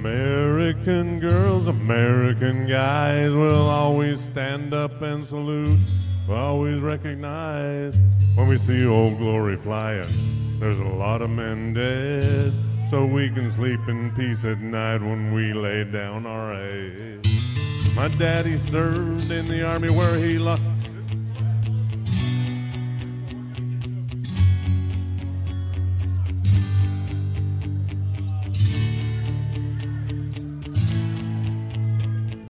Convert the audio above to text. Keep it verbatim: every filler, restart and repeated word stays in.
American girls, American guys will always stand up and salute. We'll always recognize when we see Old Glory flying. There's a lot of men dead, so we can sleep in peace at night when we lay down our heads. My daddy served in the army where he lost